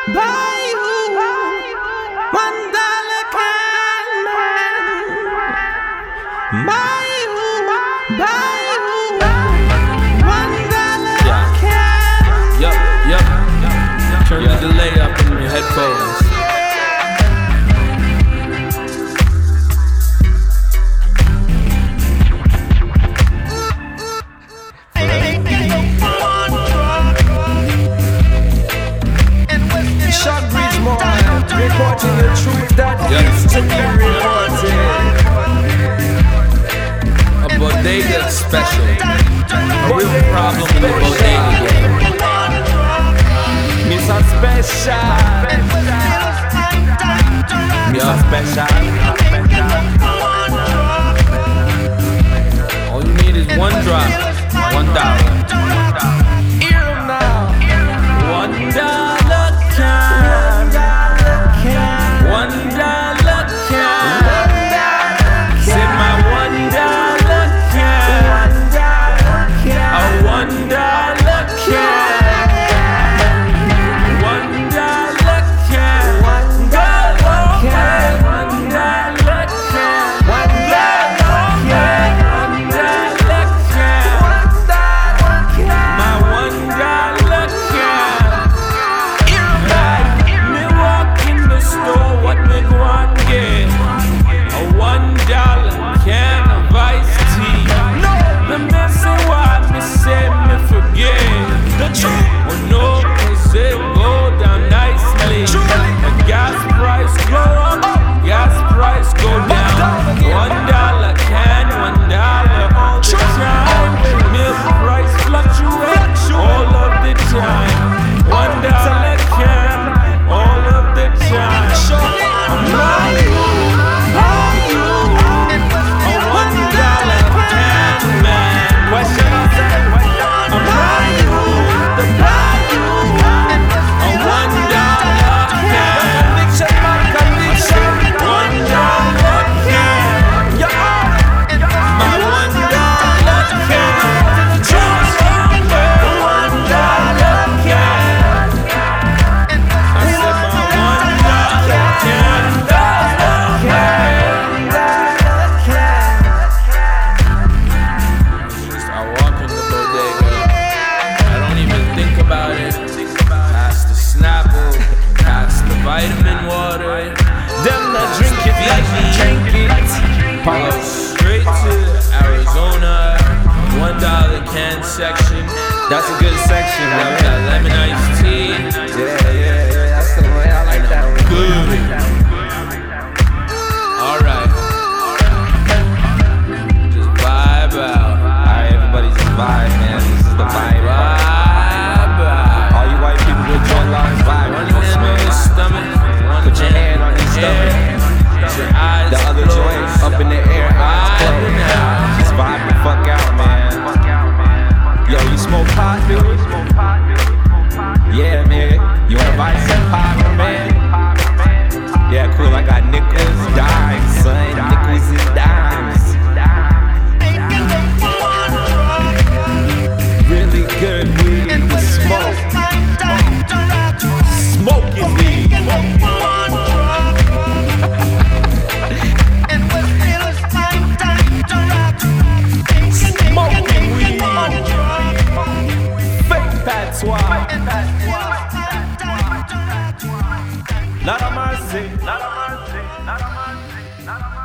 buy you $1 can buy you $1 can. Yup. Turn the delay up in your headphones. Reporting the truth that needs to be reported. A bodega special. A real problem in the bodega game. Mr. Special. Mr. Special. All you need is one drop, $1. Hear him now. $1 vitamin water. Them not drink it like we drink it. Straight to Arizona, $1 can section. That's a good section, man. Got lemon iced tea. Yeah. That's the way I like that. Good. Alright. Just vibe out. Alright, everybody just vibe, man. This is the vibe. Vibe out. All you white people with joint lines, vibe. One hand on your stomach. Put your hand on your stomach. Your eyes the other joint up in the air, eyes closed. Just vibe the fuck out, man. Yo, you smoke pot, dude? Yeah, man. You wanna buy some pot, man? Yeah, cool. I got nickels, dimes, son. Nickels and dimes. Really good weed to smoke. Smoking weed. Smoking weed. Fake patois. Not a mercy.